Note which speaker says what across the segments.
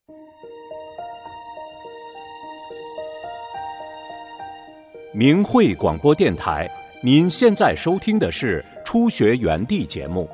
Speaker 1: 明慧广播电台，您现在收听的是初学园地节目。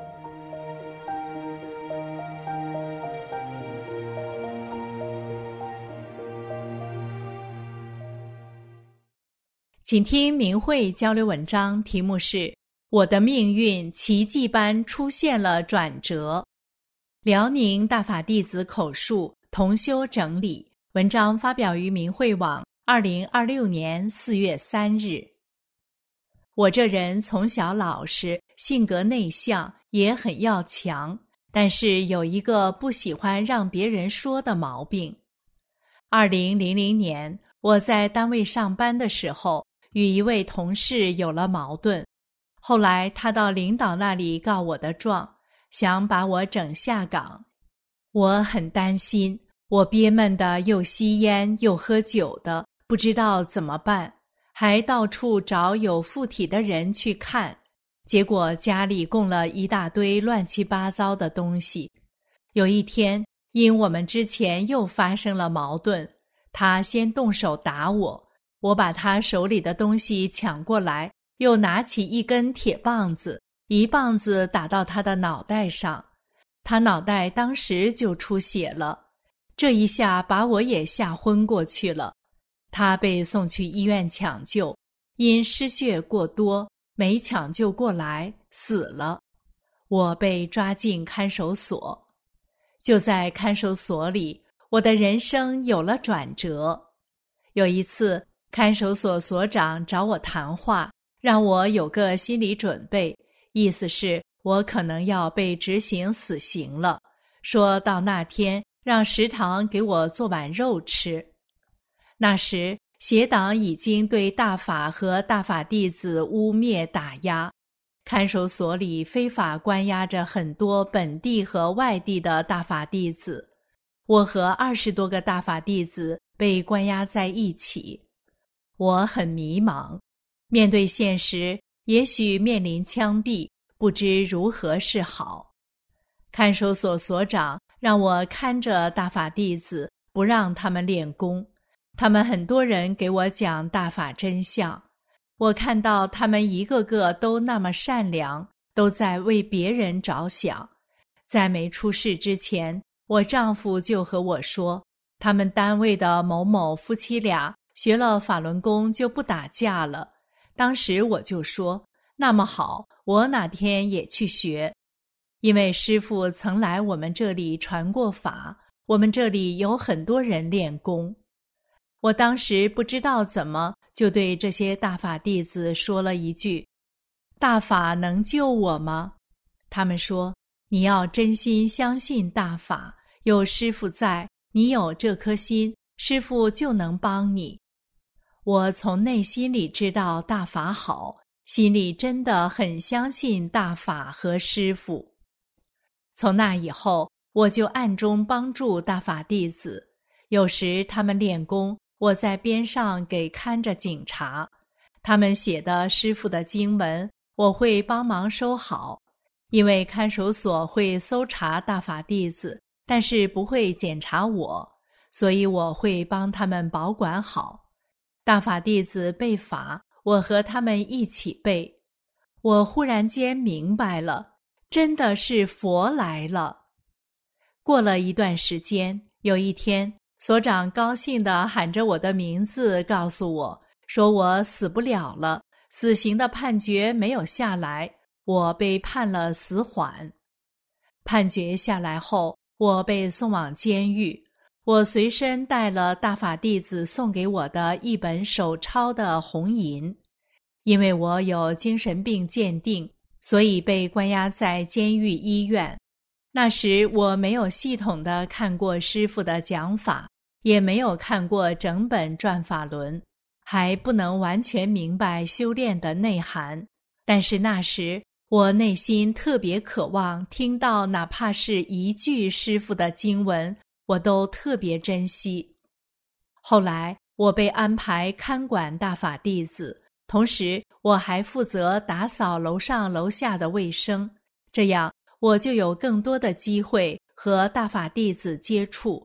Speaker 2: 请听明慧交流文章，题目是我的命运奇迹般出现了转折。辽宁大法弟子口述，同修整理，文章发表于明慧网2026年4月3日。我这人从小老实，性格内向，也很要强，但是有一个不喜欢让别人说的毛病。2000年，我在单位上班的时候，与一位同事有了矛盾，后来他到领导那里告我的状，想把我整下岗。我很担心，我憋闷的又吸烟又喝酒的，不知道怎么办，还到处找有附体的人去看，结果家里供了一大堆乱七八糟的东西。有一天，因我们之前又发生了矛盾，他先动手打我，我把他手里的东西抢过来，又拿起一根铁棒子，一棒子打到他的脑袋上，他脑袋当时就出血了，这一下把我也吓昏过去了。他被送去医院抢救，因失血过多，没抢救过来，死了。我被抓进看守所。就在看守所里，我的人生有了转折。有一次，看守所所长找我谈话，让我有个心理准备，意思是我可能要被执行死刑了，说到那天让食堂给我做碗肉吃。那时邪党已经对大法和大法弟子污蔑打压，看守所里非法关押着很多本地和外地的大法弟子，我和20多个大法弟子被关押在一起。我很迷茫，面对现实，也许面临枪毙，不知如何是好。看守所所长让我看着大法弟子，不让他们练功。他们很多人给我讲大法真相，我看到他们一个个都那么善良，都在为别人着想。在没出事之前，我丈夫就和我说，他们单位的某某夫妻俩学了法轮功就不打架了。当时我就说，那么好，我哪天也去学。因为师父曾来我们这里传过法，我们这里有很多人练功。我当时不知道怎么，就对这些大法弟子说了一句，大法能救我吗？他们说，你要真心相信大法，有师父在，你有这颗心，师父就能帮你。我从内心里知道大法好，心里真的很相信大法和师父。从那以后，我就暗中帮助大法弟子，有时他们练功，我在边上给看着警察，他们写的师父的经文，我会帮忙收好。因为看守所会搜查大法弟子，但是不会检查我，所以我会帮他们保管好。大法弟子背法，我和他们一起背。我忽然间明白了，真的是佛来了。过了一段时间，有一天，所长高兴地喊着我的名字告诉我，说我死不了了，死刑的判决没有下来，我被判了死缓。判决下来后，我被送往监狱，我随身带了大法弟子送给我的一本手抄的红银。因为我有精神病鉴定，所以被关押在监狱医院。那时我没有系统地看过师父的讲法，也没有看过整本转法轮，还不能完全明白修炼的内涵。但是那时我内心特别渴望听到哪怕是一句师父的经文，我都特别珍惜。后来我被安排看管大法弟子，同时我还负责打扫楼上楼下的卫生，这样我就有更多的机会和大法弟子接触。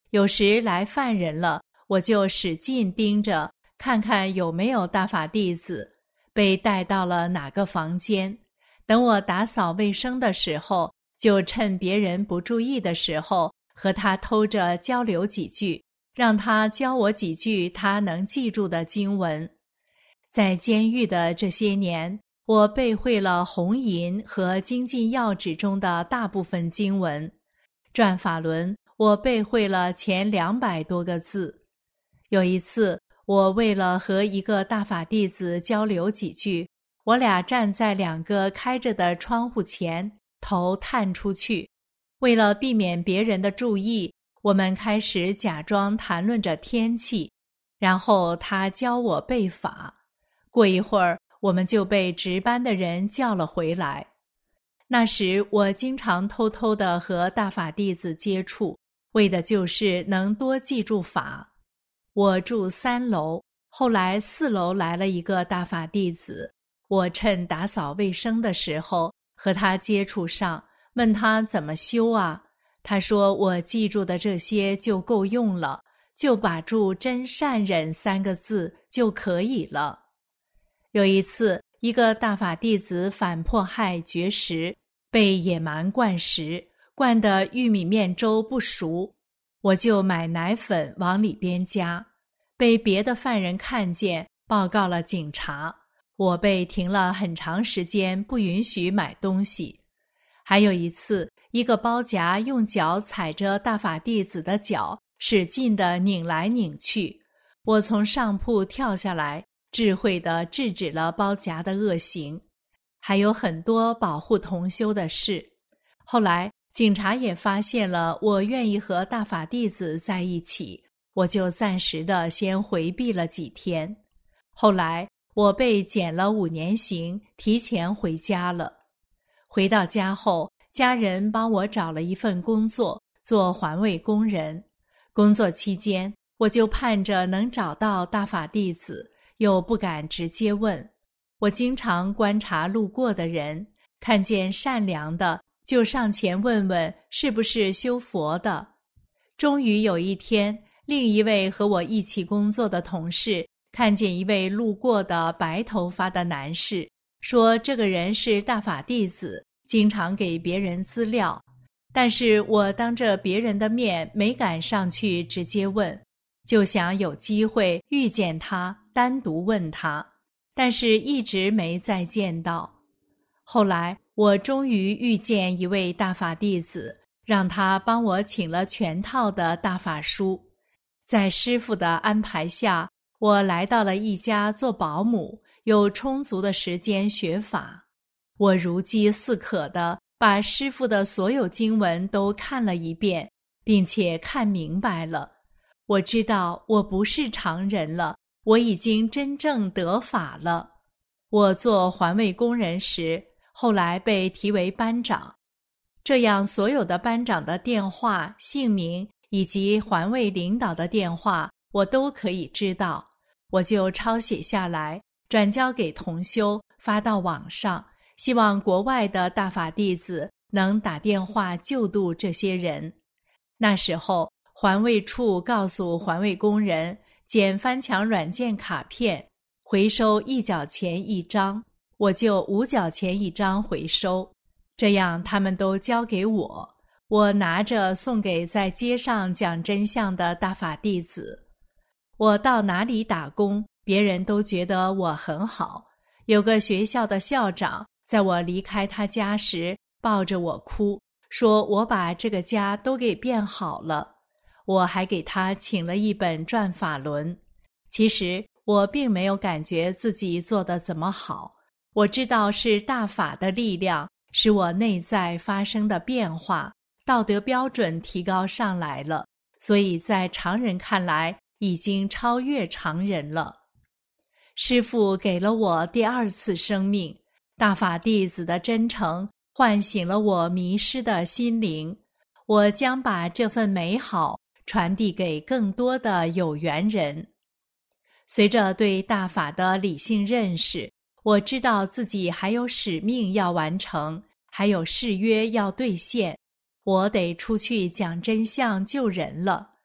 Speaker 2: 有时来犯人了，我就使劲盯着，看看有没有大法弟子，被带到了哪个房间。等我打扫卫生的时候，就趁别人不注意的时候，和他偷着交流几句，让他教我几句他能记住的经文。在监狱的这些年，我背会了红银和精进要旨中的大部分经文。转法轮，我背会了前200多个字。有一次，我为了和一个大法弟子交流几句，我俩站在2个开着的窗户前，头探出去。为了避免别人的注意，我们开始假装谈论着天气，然后他教我背法。过一会儿，我们就被值班的人叫了回来。那时我经常偷偷地和大法弟子接触，为的就是能多记住法。我住3楼，后来4楼来了一个大法弟子，我趁打扫卫生的时候和他接触上，问他怎么修啊？他说我记住的这些就够用了，就把住真善忍3个字就可以了。有一次，一个大法弟子反迫害绝食，被野蛮灌食，灌得玉米面粥不熟，我就买奶粉往里边加，被别的犯人看见，报告了警察，我被停了很长时间，不允许买东西。还有一次，一个包夹用脚踩着大法弟子的脚，使劲地拧来拧去，我从上铺跳下来，智慧地制止了包夹的恶行。还有很多保护同修的事。后来警察也发现了我愿意和大法弟子在一起，我就暂时的先回避了几天。后来我被减了5年刑，提前回家了。回到家后，家人帮我找了一份工作，做环卫工人。工作期间，我就盼着能找到大法弟子，又不敢直接问。我经常观察路过的人，看见善良的，就上前问问是不是修佛的。终于有一天，另一位和我一起工作的同事看见一位路过的白头发的男士，说这个人是大法弟子，经常给别人资料。但是我当着别人的面没敢上去直接问，就想有机会遇见他，单独问他，但是一直没再见到。后来我终于遇见一位大法弟子，让他帮我请了全套的大法书。在师父的安排下，我来到了一家做保姆，有充足的时间学法。我如饥似渴地把师父的所有经文都看了一遍，并且看明白了。我知道我不是常人了，我已经真正得法了。我做环卫工人时，后来被提为班长，这样所有的班长的电话、姓名以及环卫领导的电话我都可以知道，我就抄写下来，转交给同修，发到网上，希望国外的大法弟子能打电话救度这些人。那时候环卫处告诉环卫工人，捡翻墙软件卡片回收1角钱1张，我就5角钱1张回收，这样他们都交给我，我拿着送给在街上讲真相的大法弟子。我到哪里打工，别人都觉得我很好。有个学校的校长在我离开他家时抱着我哭，说我把这个家都给变好了。我还给他请了一本转法轮。其实我并没有感觉自己做得怎么好，我知道是大法的力量使我内在发生的变化，道德标准提高上来了，所以在常人看来已经超越常人了。师父给了我第2次生命，大法弟子的真诚唤醒了我迷失的心灵，我将把这份美好传递给更多的有缘人。随着对大法的理性认识，我知道自己还有使命要完成，还有誓约要兑现，我得出去讲真相救人了。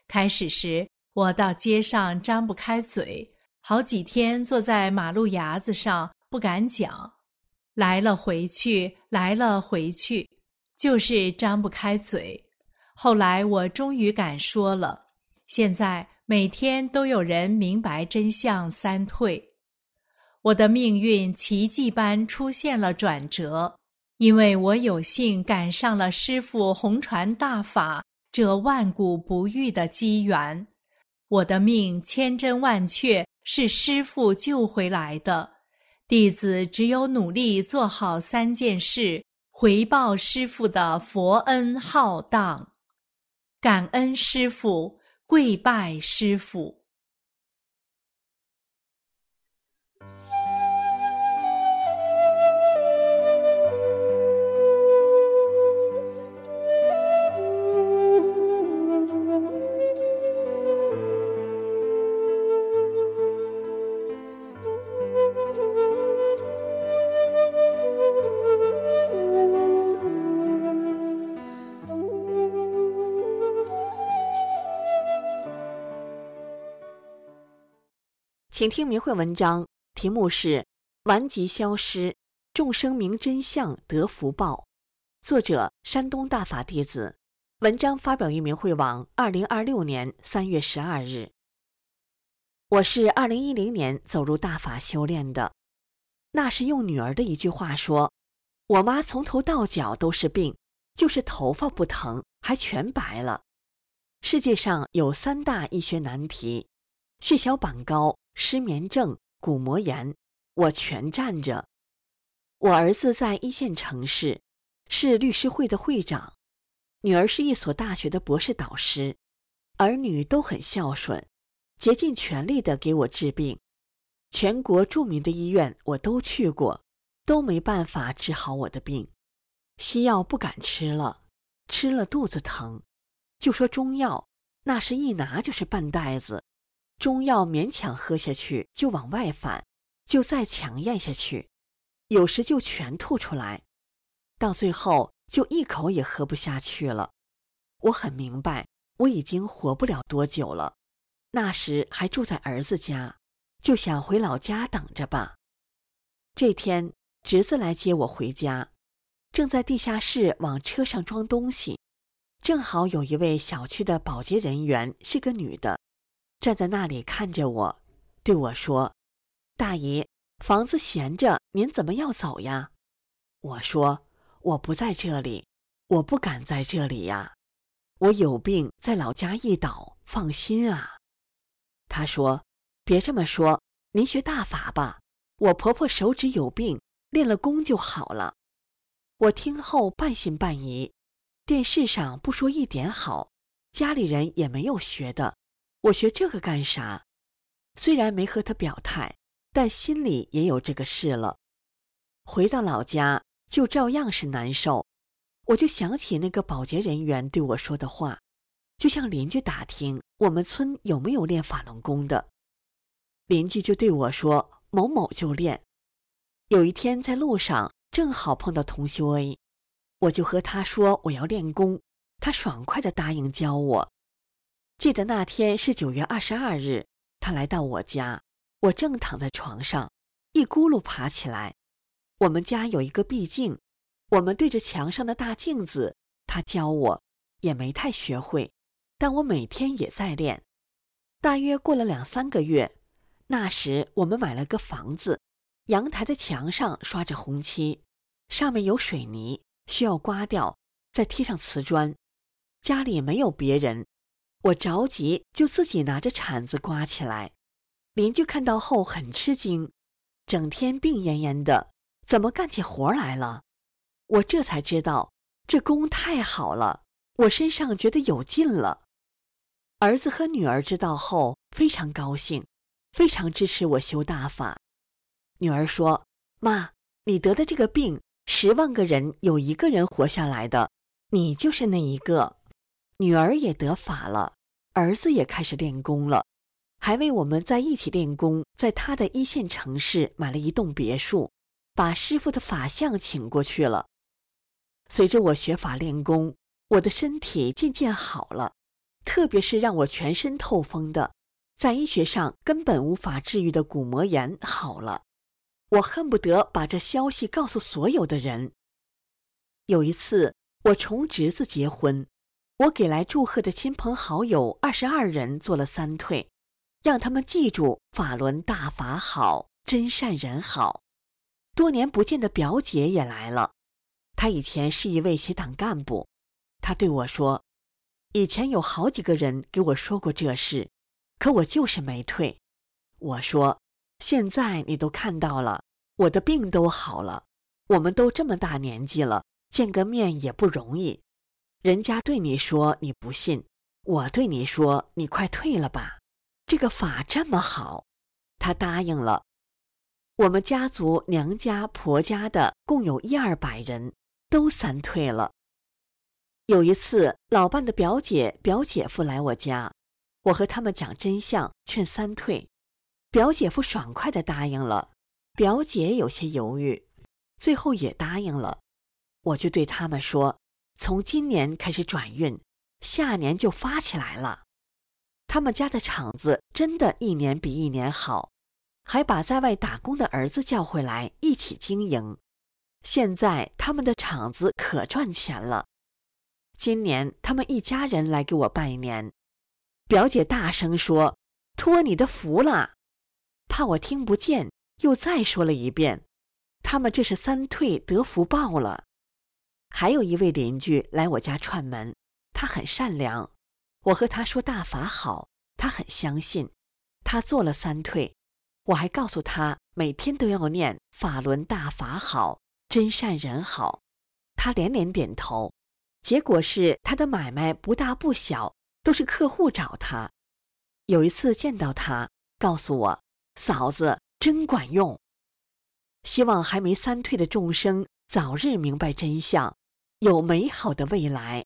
Speaker 2: 开始时，我到街上张不开嘴，好几天坐在马路牙子上不敢讲，来了回去，来了回去，就是张不开嘴。后来我终于敢说了，现在每天都有人明白真相三退。我的命运奇迹般出现了转折，因为我有幸赶上了师父弘传大法这万古不遇的机缘。我的命千真万确是师父救回来的，弟子只有努力做好3件事，回报师父的佛恩浩荡。感恩师父，跪拜师父。
Speaker 3: 请听明慧文章，题目是顽疾消失，众生明真相得福报，作者山东大法弟子，文章发表于明慧网2026年3月12日。我是2010年走入大法修炼的，那是用女儿的一句话说，我妈从头到脚都是病，就是头发不疼，还全白了。世界上有3大医学难题，血小板高、失眠症、骨膜炎，我全占着。我儿子在1线城市，是律师会的会长，女儿是一所大学的博士导师，儿女都很孝顺，竭尽全力地给我治病。全国著名的医院我都去过，都没办法治好我的病。西药不敢吃了，吃了肚子疼，就说中药，那是一拿就是半袋子。中药勉强喝下去就往外反，就再强咽下去，有时就全吐出来，到最后就一口也喝不下去了。我很明白，我已经活不了多久了。那时还住在儿子家，就想回老家等着吧。这天，侄子来接我回家，正在地下室往车上装东西，正好有一位小区的保洁人员，是个女的，站在那里看着我，对我说，大姨，房子闲着，您怎么要走呀？我说，我不在这里，我不敢在这里呀，我有病在老家一倒，放心啊。他说，别这么说，您学大法吧，我婆婆手指有病，练了功就好了。我听后半信半疑，电视上不说一点好，家里人也没有学的，我学这个干啥？虽然没和他表态，但心里也有这个事了。回到老家就照样是难受，我就想起那个保洁人员对我说的话，就向邻居打听我们村有没有练法轮功的。邻居就对我说，某某就练。有一天在路上正好碰到同修 A， 我就和他说我要练功，他爽快地答应教我。记得那天是9月22日，他来到我家，我正躺在床上，一咕噜爬起来。我们家有一个壁镜，我们对着墙上的大镜子，他教我，也没太学会，但我每天也在练。大约过了2-3个月，那时我们买了个房子，阳台的墙上刷着红漆，上面有水泥，需要刮掉，再贴上瓷砖。家里没有别人，我着急就自己拿着铲子刮起来。邻居看到后很吃惊，整天病恹恹的，怎么干起活来了？我这才知道，这功太好了，我身上觉得有劲了。儿子和女儿知道后非常高兴，非常支持我修大法。女儿说，妈，你得的这个病，10万个人有1个人活下来的，你就是那一个。女儿也得法了，儿子也开始练功了，还为我们在一起练功，在他的1线城市买了一栋别墅，把师父的法相请过去了。随着我学法练功，我的身体渐渐好了， 特别是让我全身透风的，在医学上根本无法治愈的骨膜炎好了。我恨不得把这消息告诉所有的人。有一次，我重侄子结婚，我给来祝贺的亲朋好友22人做了3退，让他们记住法轮大法好，真善人好。多年不见的表姐也来了，她以前是一位协党干部。她对我说，以前有好几个人给我说过这事，可我就是没退。我说，现在你都看到了，我的病都好了，我们都这么大年纪了，见个面也不容易。人家对你说你不信，我对你说你快退了吧，这个法这么好。他答应了。我们家族娘家婆家的共有100-200人，都3退了。有一次，老伴的表姐表姐夫来我家，我和他们讲真相，劝3退。表姐夫爽快地答应了，表姐有些犹豫，最后也答应了。我就对他们说，从今年开始转运，下年就发起来了。他们家的厂子真的一年比一年好，还把在外打工的儿子叫回来一起经营。现在他们的厂子可赚钱了。今年他们一家人来给我拜年，表姐大声说，托你的福了。怕我听不见，又再说了一遍，他们这是3退得福报了。还有一位邻居来我家串门，他很善良，我和他说大法好，他很相信，他做了3退。我还告诉他每天都要念法轮大法好，真善人好，他连连点头。结果是他的买卖不大不小，都是客户找他。有一次见到他，告诉我，嫂子真管用。希望还没3退的众生早日明白真相，有美好的未来。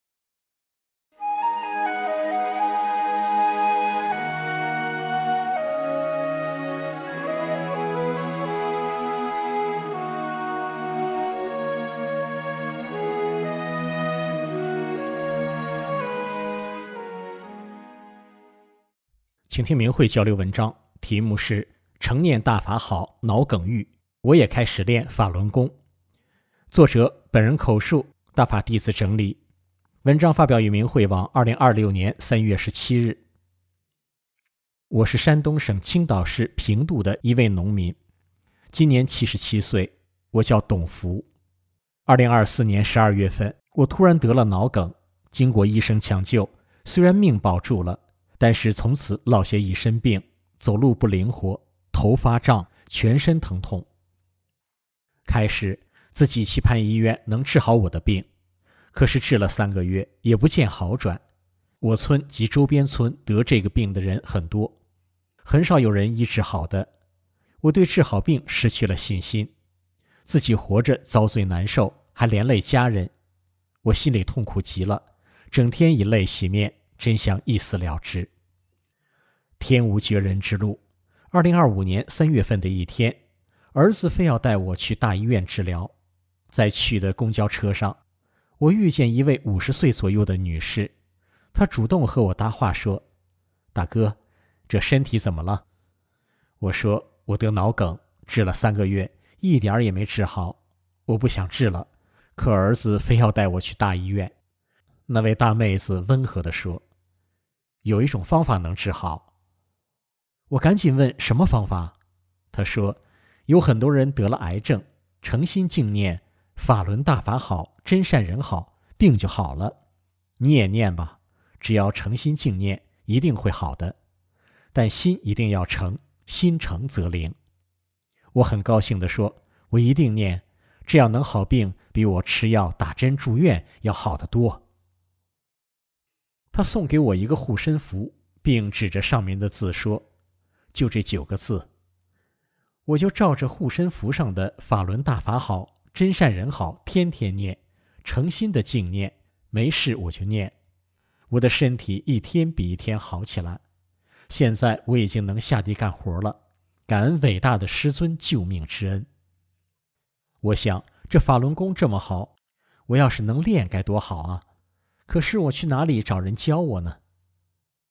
Speaker 4: 请听明慧交流文章，题目是成念大法好，脑梗愈，我也开始练法轮功。作者本人口述，大法弟子整理。文章发表于明慧网2026年3月17日。我是山东省青岛市平度的一位农民，今年77岁，我叫董福。2024年12月份，我突然得了脑梗，经过医生抢救，虽然命保住了，但是从此落下一身病，走路不灵活，头发胀，全身疼痛。开始自己期盼医院能治好我的病，可是治了3个月也不见好转。我村及周边村得这个病的人很多，很少有人医治好的。我对治好病失去了信心，自己活着遭罪难受，还连累家人，我心里痛苦极了，整天以泪洗面，真想一死了之。天无绝人之路。2025年3月份的一天，儿子非要带我去大医院治疗。在去的公交车上，我遇见一位50岁左右的女士，她主动和我搭话说，大哥，这身体怎么了？我说，我得脑梗，治了3个月，一点也没治好，我不想治了，可儿子非要带我去大医院。那位大妹子温和地说，有一种方法能治好。我赶紧问什么方法？她说，有很多人得了癌症，诚心敬念法轮大法好，真善人好，病就好了。你也念吧，只要诚心敬念，一定会好的。但心一定要诚，心诚则灵。我很高兴地说，我一定念，这样能好病比我吃药打针住院要好得多。他送给我一个护身符，并指着上面的字说，就这9个字。我就照着护身符上的法轮大法好，真善人好，天天念，诚心的敬念，没事我就念。我的身体一天比一天好起来，现在我已经能下地干活了，感恩伟大的师尊救命之恩。我想这法轮功这么好，我要是能练该多好啊！可是我去哪里找人教我呢？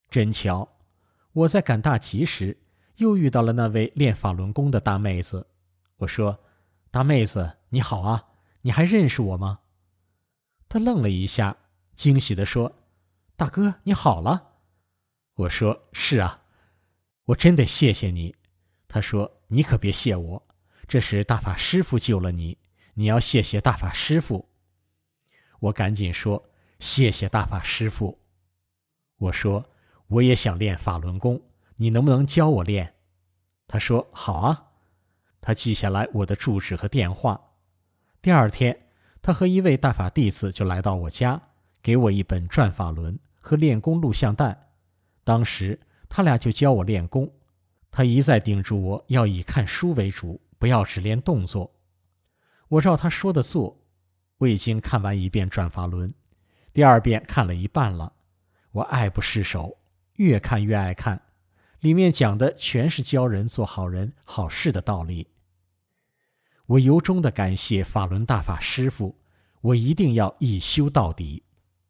Speaker 4: 真巧，我在赶大集时又遇到了那位练法轮功的大妹子。我说：大妹子，你好啊，你还认识我吗？她愣了一下，惊喜地说：大哥，你好了。我说：是啊，我真得谢谢你。她说：你可别谢我，这是大法师父救了你，你要谢谢大法师父。我赶紧说：谢谢大法师父。我说：我也想练法轮功，你能不能教我练？她说：好啊。她记下来我的住址和电话。第二天，她和一位大法弟子就来到我家，给我一本转法轮和练功录像带。当时他俩就教我练功，他一再叮嘱我要以看书为主，不要只练动作。我照他说的做，我已经看完一遍转法轮，第二遍看了一半了。我爱不释手，越看越爱看，里面讲的全是教人做好人好事的道理。我由衷地感谢法轮大法师父，我一定要一修到底。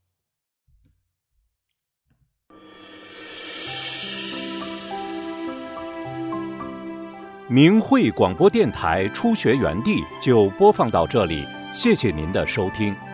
Speaker 1: 明慧广播电台初学园地就播放到这里，谢谢您的收听。